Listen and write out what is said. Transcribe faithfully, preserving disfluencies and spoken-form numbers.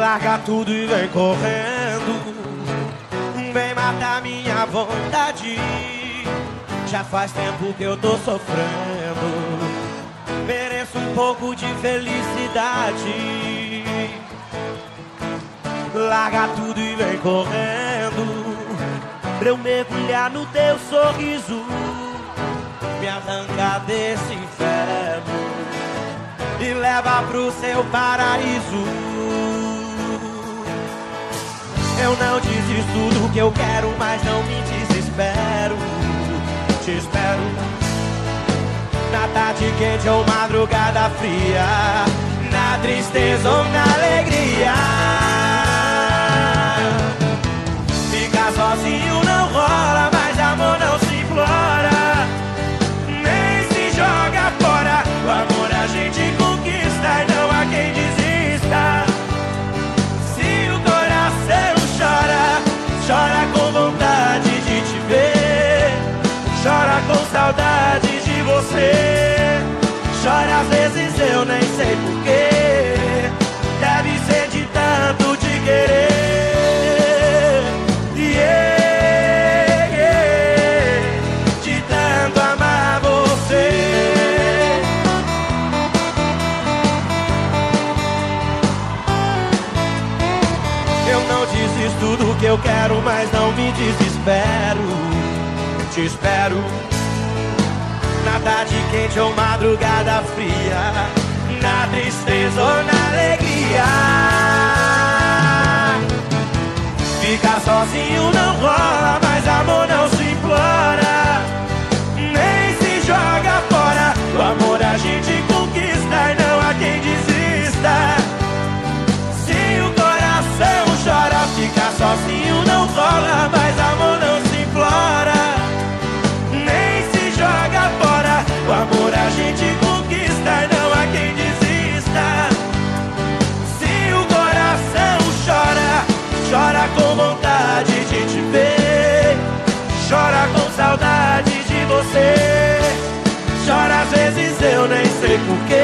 Larga tudo e vem correndo, vem matar minha vontade. Já faz tempo que eu tô sofrendo, mereço um pouco de felicidade. Larga tudo e vem correndo, pra eu mergulhar no teu sorriso, me arrancar desse inferno e leva pro seu paraíso. Eu não desisto do que eu quero, mas não me desespero. Te espero na tarde quente ou madrugada fria, na tristeza ou na alegria. Ficar sozinho não rola, mas amor não se implora, nem se joga fora. O amor a gente conquista e não há quem desista. Se o coração chora, chora com vontade de te ver, chora com saudade de você. Chora às vezes eu nem sei porquê, deve ser de tanto te querer. Yeah, yeah, de tanto amar você. Eu não desisto do que eu quero, mas não me desespero. Te espero na tarde quente ou madrugada fria, na tristeza ou na alegria. Ficar sozinho não rola, mas amor não se implora, nem se joga fora. O amor a gente conquista e não há quem desista. Se o coração chora, ficar sozinho não rola, mas amor não se implora, joga fora. O amor a gente conquista e não há quem desista. Se o coração chora, chora com vontade de te ver, chora com saudade de você. Chora às vezes eu nem sei porquê,